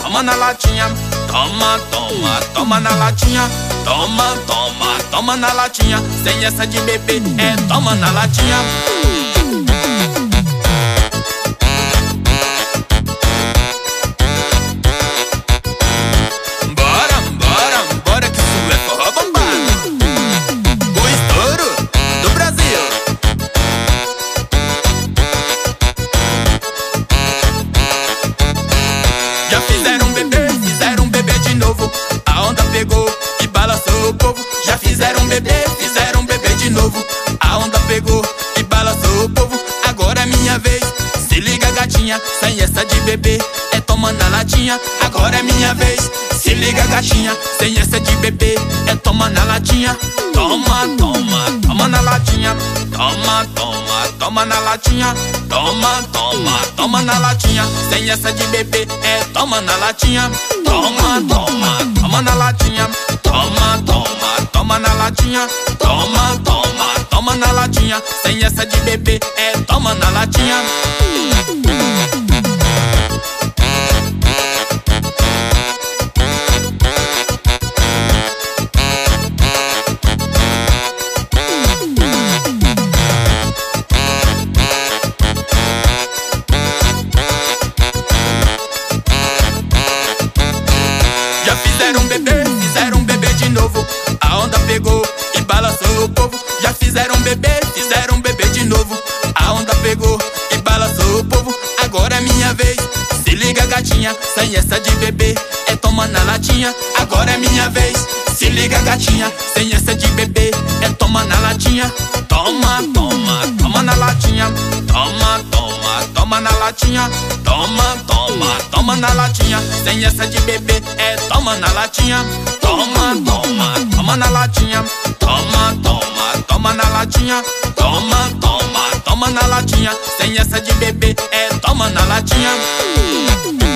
toma na latinha. Toma, toma, toma na latinha. Toma, toma, toma na latinha. Sem essa de bebê, é toma na latinha. Bora, bora, bora que isso é forró bombado. O estouro do Brasil. Já fizeram um bebê de novo. A onda pegou e balançou o povo. Já fizeram um bebê de novo. A onda pegou e balançou o povo. Agora é minha vez, se liga gatinha. Sem essa de bebê, é toma na latinha. Agora é minha vez, se liga gatinha. Sem essa de bebê, é toma na latinha. Toma, toma, toma na latinha. Toma, toma, toma na latinha. Toma, toma, toma na latinha. Sem essa de bebê, é toma na latinha. Toma, toma, toma na latinha. Toma, toma, toma na latinha. Toma, toma, toma na latinha. Sem essa de bebê, é toma na latinha. Já fizeram um bebê de novo. A onda pegou e balançou o povo. Já fizeram um bebê de novo. A onda pegou e balançou o povo. Agora é minha vez, se liga gatinha. Sem essa de bebê, é toma na latinha. Agora é minha vez, se liga gatinha. Sem essa de bebê, é toma na latinha. Toma, toma, toma na latinha. Toma, toma, toma na latinha. Toma, toma, toma na latinha. Sem essa de bebê, é toma na latinha. Toma, toma, toma na latinha. Toma, toma, toma na latinha. Toma, toma, toma na latinha. Sem essa de bebê, é toma na latinha.